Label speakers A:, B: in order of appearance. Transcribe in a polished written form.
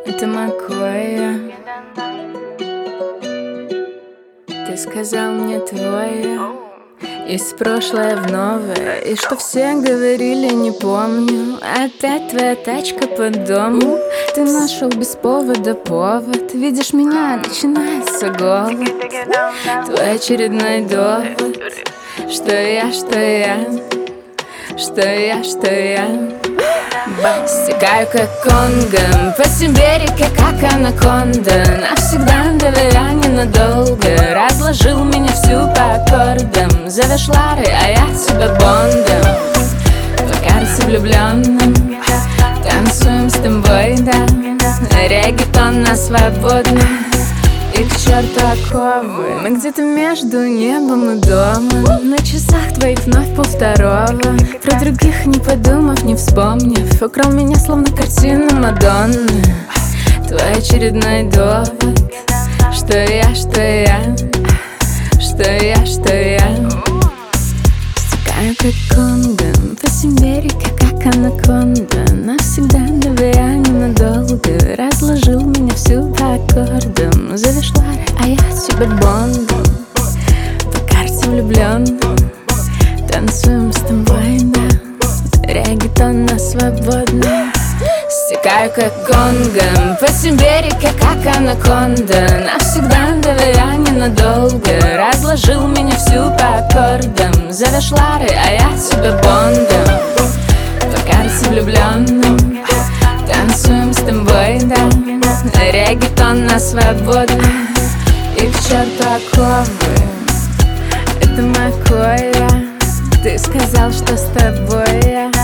A: Это Макоя. Ты сказал мне твое из прошлое в новое. И что все говорили, не помню. Опять твоя тачка по дому. Ты нашел без повода повод. Видишь меня, начинается голод. Твой очередной довод. Что я стекаю как Конго по себе реке, как анаконда. Навсегда доверяй ненадолго. Разложил меня всю по аккордам. Зовешь Лары, а я тебя Бондом. По карте влюбленным танцуем с тобой, да. Реггетон на свободном. И к черту оковы. Мы где-то между небом и домом. На часах твоих вновь 1:30. Про других не подумав, не вспомнив. Украл меня словно картину Мадонны. Твой очередной довод. Что я стекаю как Конго по себе реке, как анаконда. Навсегда доверяй ненадолго. Разложил меня всю по аккордам. Зовешь Лары, а я тебя Бондом. По карте влюбленным танцуем с тобой, да. Реггетон на свободном. Стекаю как Конго по себе реке, как анаконда. Навсегда доверяй ненадолго. Разложил меня всю по аккордам. Зовешь Лары, а я тебя Бондом. По карте влюбленным танцуем с тобой, да. Реггетон на свободном. И к черту оковы. Это Макоя. Ты сказал, что с тобой я.